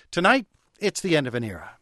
Tonight, it's the end of an era.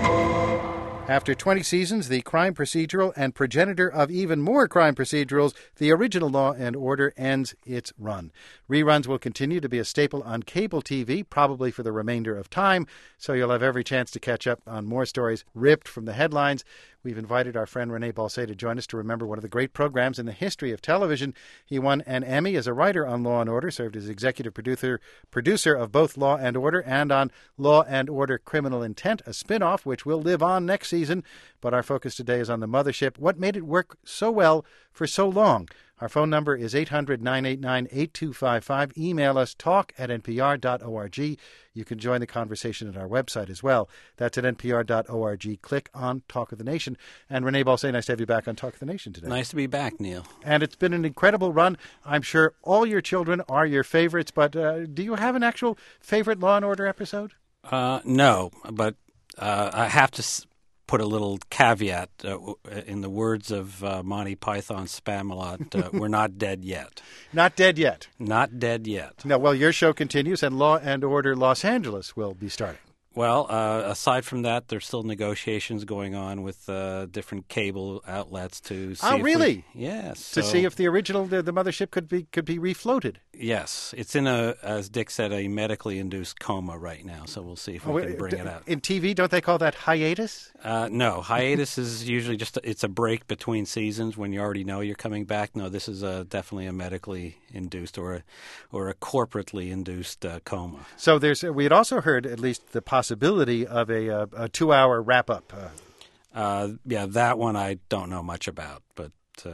After 20 seasons, the crime procedural and progenitor of even more crime procedurals, the original Law and Order ends its run. Reruns will continue to be a staple on cable TV, probably for the remainder of time, so you'll have every chance to catch up on more stories ripped from the headlines. We've invited our friend Rene Balsay to join us to remember one of the great programs in the history of television. He won an Emmy as a writer on Law & Order, served as executive producer of both Law & Order and on Law & Order Criminal Intent, a spin-off which will live on next season. But our focus today is on the mothership. What made it work so well for so long? Our phone number is 800-989-8255. Email us, talk@npr.org. You can join the conversation at our website as well. That's at npr.org. Click on Talk of the Nation. And Rene Balsay, nice to have you back on Talk of the Nation today. Nice to be back, Neil. And it's been an incredible run. I'm sure all your children are your favorites, but do you have an actual favorite Law & Order episode? No, but I have to put a little caveat in the words of Monty Python's Spamalot, we're not dead yet. Not dead yet. Not dead yet. No, well, your show continues, and Law & Order Los Angeles will be starting. Well, aside from that, there's still negotiations going on with different cable outlets to see. Oh, really? Yes. To see if the original, the mothership could be refloated. Yes, it's in as Dick said, a medically induced coma right now. So we'll see if we can bring it out. In TV, don't they call that hiatus? No, hiatus is usually it's a break between seasons when you already know you're coming back. No, this is definitely a medically induced or a corporately induced coma. So we had also heard at least the possibility of a 2-hour wrap-up. Yeah, that one I don't know much about, but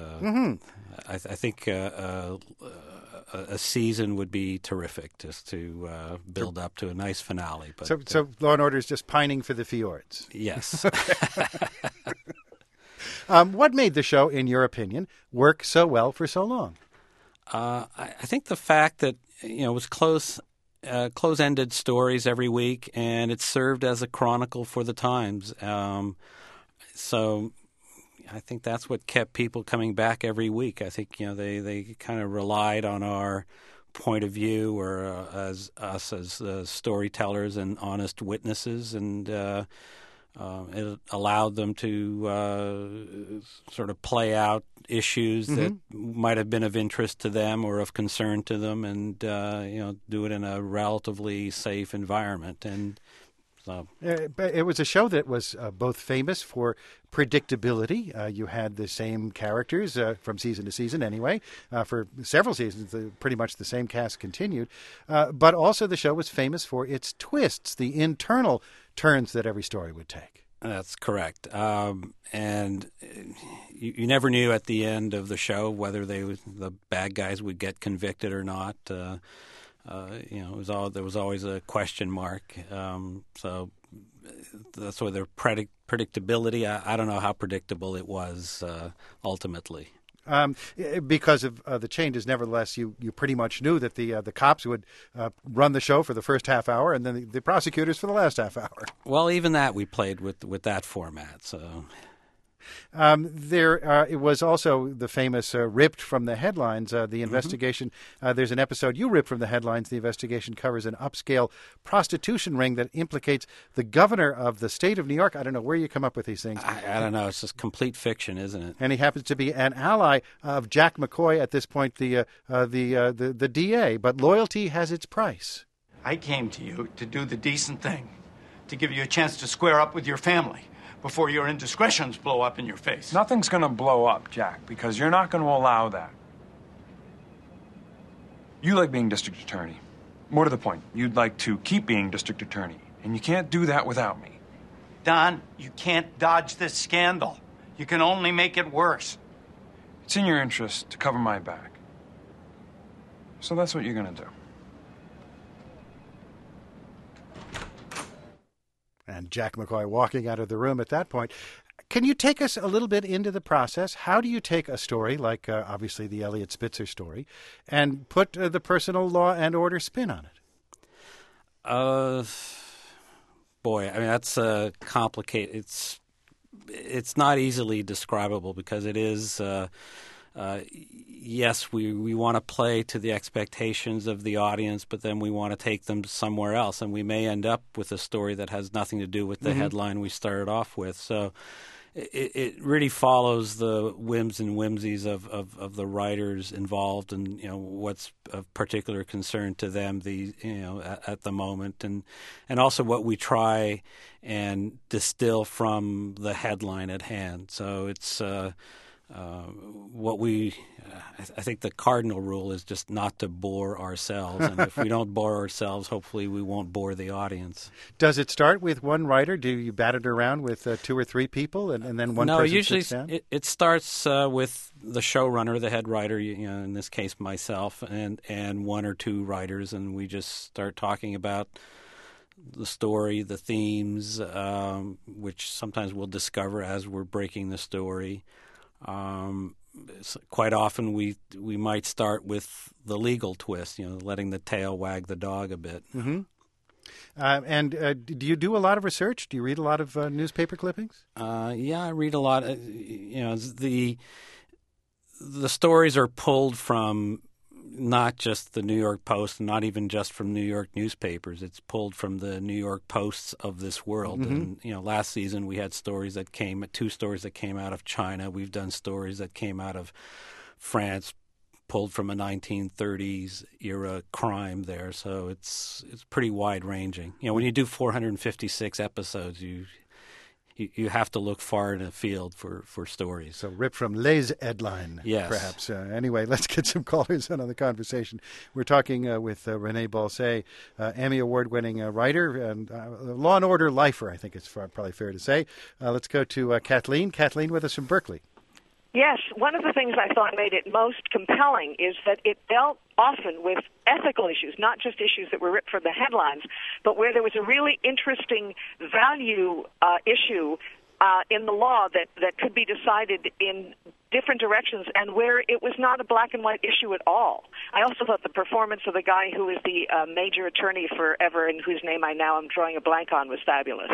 I think a season would be terrific just to build up to a nice finale. But so Law & Order is just pining for the fjords. Yes. What made the show, in your opinion, work so well for so long? I think the fact that it was close-ended stories every week, and it served as a chronicle for the times. So I think that's what kept people coming back every week. I think they kind of relied on our point of view, or as us as storytellers and honest witnesses, and it allowed them to sort of play out issues that might have been of interest to them or of concern to them, and do it in a relatively safe environment. And so it was a show that was both famous for predictability. You had the same characters from season to season anyway. For several seasons, pretty much the same cast continued. But also the show was famous for its twists, the internal turns that every story would take. That's correct. And you never knew at the end of the show whether the bad guys would get convicted or not. There was always a question mark. So that's why their predictability. I don't know how predictable it was ultimately. Because of the changes, nevertheless, you pretty much knew that the cops would run the show for the first half hour, and then the prosecutors for the last half hour. Well, even that we played with that format. So it was also the famous ripped from the headlines. The investigation. There's an episode you ripped from the headlines. The investigation covers an upscale prostitution ring that implicates the governor of the state of New York. I don't know where you come up with these things. I don't know. It's just complete fiction, isn't it? And he happens to be an ally of Jack McCoy at this point, the DA. But loyalty has its price. I came to you to do the decent thing, to give you a chance to square up with your family before your indiscretions blow up in your face. Nothing's going to blow up, Jack, because you're not going to allow that. You like being district attorney. More to the point, you'd like to keep being district attorney, and you can't do that without me. Don, you can't dodge this scandal. You can only make it worse. It's in your interest to cover my back. So that's what you're going to do. And Jack McCoy walking out of the room at that point. Can you take us a little bit into the process? How do you take a story like, obviously, the Eliot Spitzer story, and put the personal Law and Order spin on it? Boy, I mean, that's complicated. It's not easily describable because it is yes, we want to play to the expectations of the audience, but then we want to take them somewhere else, and we may end up with a story that has nothing to do with the headline we started off with. So it really follows the whims and whimsies of the writers involved, and what's of particular concern to them at the moment, and also what we try and distill from the headline at hand. So it's I think the cardinal rule is just not to bore ourselves, and if we don't bore ourselves, hopefully we won't bore the audience. Does it start with one writer? Do you bat it around with 2 or 3 people, and then one person usually sits down? It starts with the showrunner, the head writer, in this case myself, and 1 or 2 writers, and we just start talking about the story, the themes, which sometimes we'll discover as we're breaking the story. Quite often we might start with the legal twist, letting the tail wag the dog a bit. Mm-hmm. And do you do a lot of research? Do you read a lot of newspaper clippings? Yeah, I read a lot. The stories are pulled from not just the New York Post, not even just from New York newspapers. It's pulled from the New York Posts of this world. And last season we had 2 stories that came out of China. We've done stories that came out of France, pulled from a 1930s era crime there. So it's pretty wide ranging. When you do 456 episodes, you have to look far in the field for stories. So ripped from Les Headline, yes. Perhaps. Anyway, let's get some callers in on the conversation. We're talking with Renee Balsay, Emmy Award-winning writer and Law & Order lifer, I think it's probably fair to say. Let's go to Kathleen. Kathleen with us from Berkeley. Yes, one of the things I thought made it most compelling is that it dealt often with ethical issues, not just issues that were ripped from the headlines, but where there was a really interesting value issue in the law that could be decided in different directions, and where it was not a black and white issue at all. I also thought the performance of the guy who is the major attorney forever, and whose name I now am drawing a blank on, was fabulous.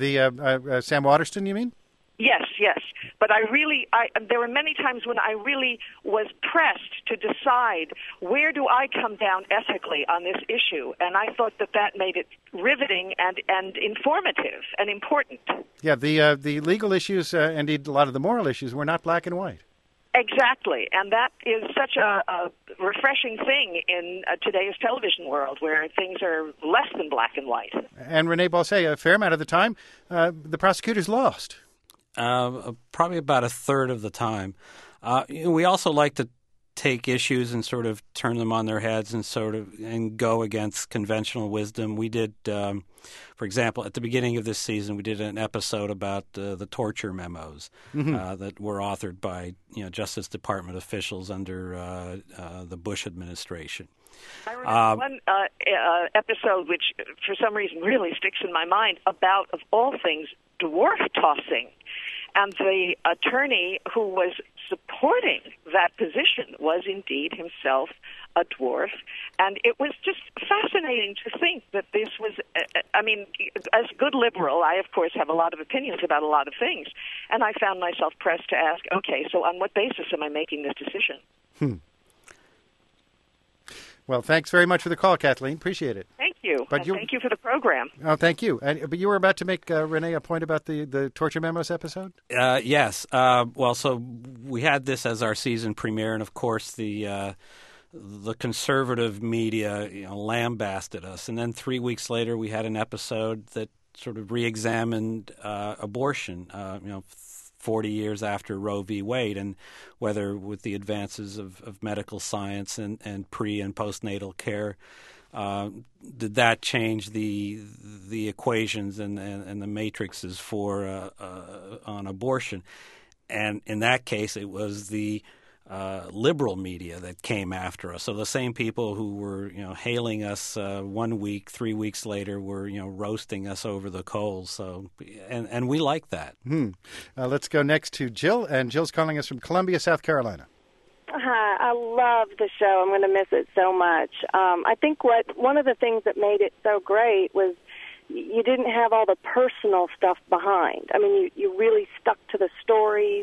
Sam Waterston, you mean? Yes. But there were many times when I really was pressed to decide where do I come down ethically on this issue, and I thought that made it riveting and informative and important. Yeah, the legal issues, indeed a lot of the moral issues, were not black and white. Exactly, and that is such a refreshing thing in today's television world, where things are less than black and white. And Renee Balsay, a fair amount of the time, the prosecutors lost. Probably about a third of the time. We also like to take issues and sort of turn them on their heads and go against conventional wisdom. We did, for example, at the beginning of this season, we did an episode about the torture memos that were authored by Justice Department officials under the Bush administration. I remember one episode which, for some reason, really sticks in my mind about, of all things, dwarf tossing. And the attorney who was supporting that position was indeed himself a dwarf. And it was just fascinating to think that this was, as a good liberal, I, of course, have a lot of opinions about a lot of things. And I found myself pressed to ask, okay, so on what basis am I making this decision? Well, thanks very much for the call, Kathleen. Appreciate it. Thank you. Thank you for the program. Oh, thank you. But you were about to make, Renee, a point about the Torture Memos episode? Yes. So we had this as our season premiere, and of course the conservative media lambasted us. And then 3 weeks later, we had an episode that sort of re-examined abortion, 40 years after Roe v. Wade, and whether with the advances of medical science and pre- and postnatal care, did that change the equations and the matrices for on abortion? And in that case, it was the liberal media that came after us. So the same people who were hailing us 1 week, 3 weeks later were roasting us over the coals. So and we like that. Let's go next to Jill, and Jill's calling us from Columbia, South Carolina. Hi, I love the show. I'm going to miss it so much. I think one of the things that made it so great was you didn't have all the personal stuff behind. I mean, you really stuck to the stories,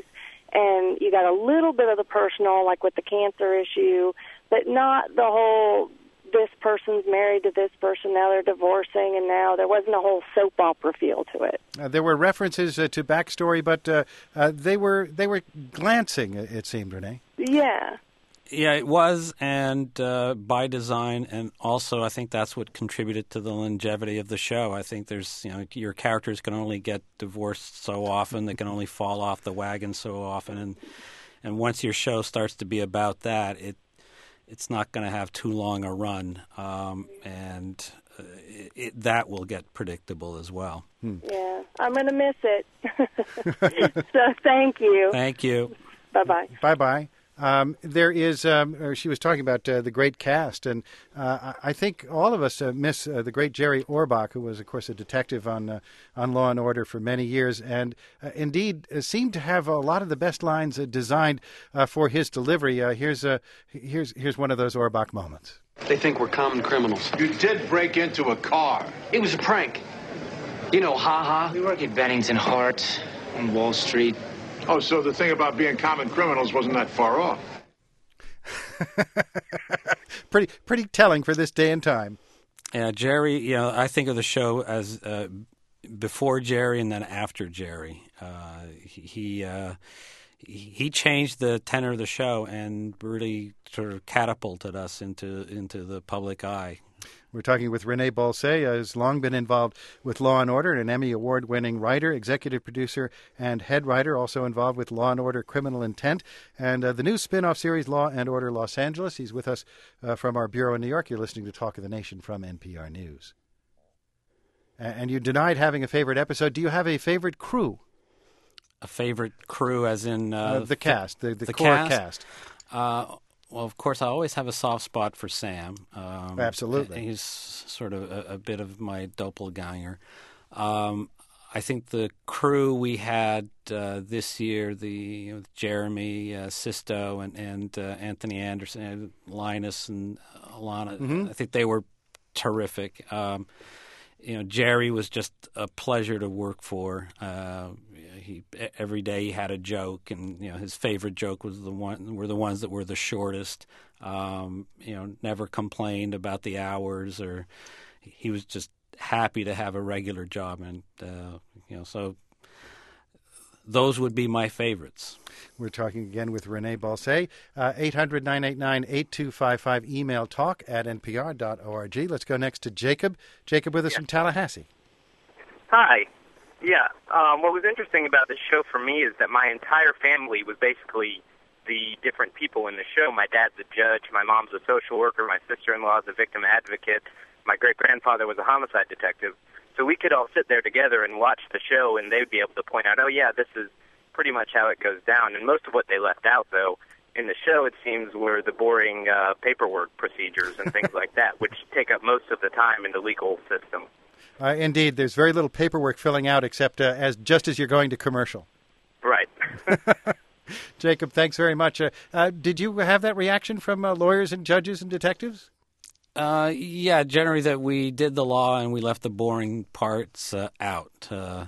and you got a little bit of the personal, like with the cancer issue, but not the whole, this person's married to this person, now they're divorcing, and now there wasn't a whole soap opera feel to it. There were references to backstory, but they were glancing, it seemed, Renee. Yeah. Yeah, it was, and by design, and also I think that's what contributed to the longevity of the show. I think there's, your characters can only get divorced so often, they can only fall off the wagon so often, and once your show starts to be about that, it's not going to have too long a run, and that will get predictable as well. Yeah, I'm going to miss it. So thank you. Thank you. Bye-bye. Bye-bye. There is, she was talking about the great cast, and I think all of us miss the great Jerry Orbach, who was, of course, a detective on Law and Order for many years, and indeed seemed to have a lot of the best lines designed for his delivery. Here's one of those Orbach moments. They think we're common criminals. You did break into a car. It was a prank. You know, ha-ha. We work at Bennington Hart on Wall Street. Oh, so the thing about being common criminals wasn't that far off. Pretty telling for this day and time. Yeah, Jerry, I think of the show as before Jerry and then after Jerry. He changed the tenor of the show and really sort of catapulted us into the public eye. We're talking with Renee Balsay, has long been involved with Law & Order, an Emmy Award-winning writer, executive producer, and head writer, also involved with Law & Order Criminal Intent, and the new spin-off series, Law & Order Los Angeles. He's with us from our bureau in New York. You're listening to Talk of the Nation from NPR News. And you denied having a favorite episode. Do you have a favorite crew? A favorite crew as in... the cast, the core cast. Well, of course, I always have a soft spot for Sam. Absolutely. He's sort of a bit of my doppelganger. I think the crew we had this year, Jeremy Sisto and Anthony Anderson, Linus and Alana, I think they were terrific. Jerry was just a pleasure to work for. Every day he had a joke, and his favorite joke was the ones that were the shortest. Never complained about the hours, or he was just happy to have a regular job, and so those would be my favorites. We're talking again with Renee Balsay. 800-989-8255. Email talk@npr.org. Let's go next to Jacob. Jacob with us from Tallahassee. Hi. Yeah. What was interesting about this show for me is that my entire family was basically the different people in the show. My dad's a judge. My mom's a social worker. My sister-in-law is a victim advocate. My great-grandfather was a homicide detective. So we could all sit there together and watch the show, and they would be able to point out, oh, yeah, this is pretty much how it goes down. And most of what they left out, though, in the show, it seems, were the boring paperwork procedures and things like that, which take up most of the time in the legal system. Indeed, there's very little paperwork filling out except just as you're going to commercial. Right. Jacob, thanks very much. Did you have that reaction from lawyers and judges and detectives? Yeah, generally that we did the law and we left the boring parts out.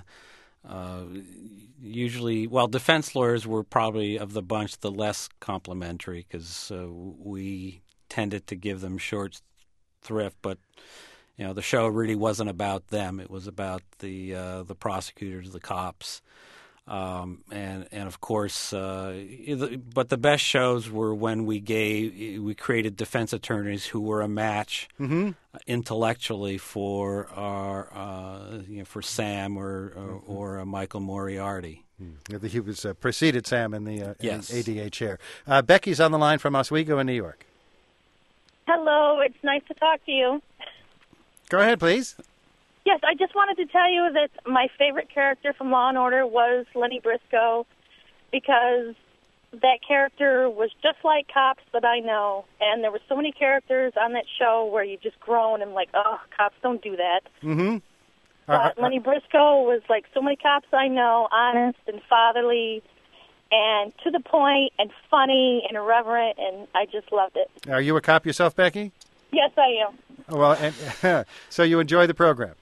Usually, defense lawyers were probably of the bunch the less complimentary because we tended to give them short thrift, but the show really wasn't about them. It was about the prosecutors, the cops, and of course. But the best shows were when we created defense attorneys who were a match intellectually for our for Sam or Michael Moriarty. He was preceded Sam in the yes. ADA chair. Becky's on the line from Oswego in New York. Hello, it's nice to talk to you. Go ahead, please. Yes, I just wanted to tell you that my favorite character from Law & Order was Lenny Briscoe because that character was just like cops that I know. And there were so many characters on that show where you just groan and like, oh, cops don't do that. Mm-hmm. But Lenny Briscoe was like so many cops I know, honest and fatherly and to the point and funny and irreverent, and I just loved it. Are you a cop yourself, Becky? Yes, I am. Well, so you enjoy the program?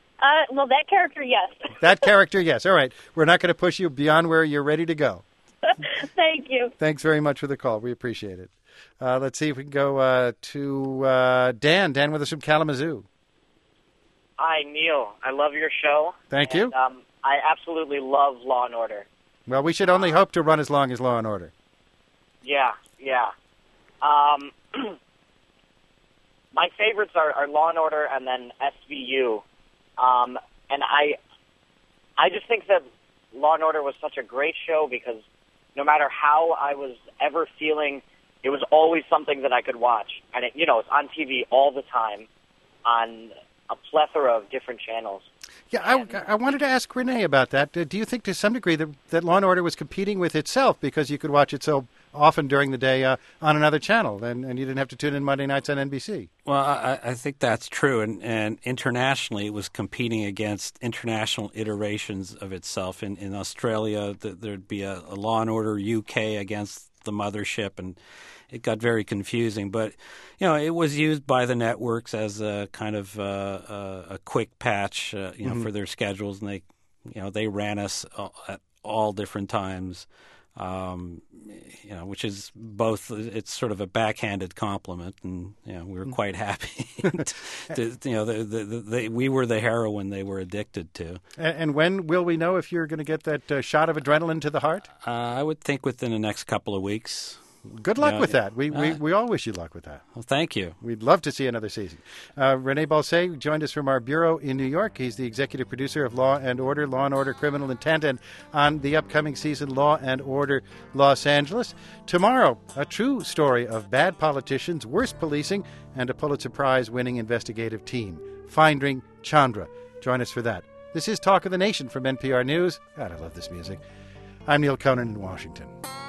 Well, that character, yes. That character, yes. All right. We're not going to push you beyond where you're ready to go. Thank you. Thanks very much for the call. We appreciate it. Let's see if we can go to Dan. Dan with us from Kalamazoo. Hi, Neil. I love your show. Thank you. I absolutely love Law and Order. Well, we should only hope to run as long as Law and Order. Yeah. My favorites are Law and Order and then SVU. And I just think that Law and Order was such a great show because no matter how I was ever feeling, it was always something that I could watch. And, it's on TV all the time on a plethora of different channels. Yeah, I wanted to ask Renee about that. Do you think to some degree that Law & Order was competing with itself because you could watch it so often during the day on another channel and you didn't have to tune in Monday nights on NBC? Well, I think that's true. And internationally, it was competing against international iterations of itself. In Australia, there'd be a Law & Order UK against the mothership, and it got very confusing. But, it was used by the networks as a kind of a quick patch, for their schedules, and they ran us at all different times, which is both. It's sort of a backhanded compliment, and we were quite happy. We were the heroin they were addicted to. And when will we know if you're going to get that shot of adrenaline to the heart? I would think within the next couple of weeks. Good luck with that. We all wish you luck with that. Well, thank you. We'd love to see another season. Rene Balsay joined us from our bureau in New York. He's the executive producer of Law & Order Criminal Intent, and on the upcoming season, Law & Order Los Angeles. Tomorrow, a true story of bad politicians, worse policing, and a Pulitzer Prize-winning investigative team. Finding Chandra. Join us for that. This is Talk of the Nation from NPR News. God, I love this music. I'm Neil Conan in Washington.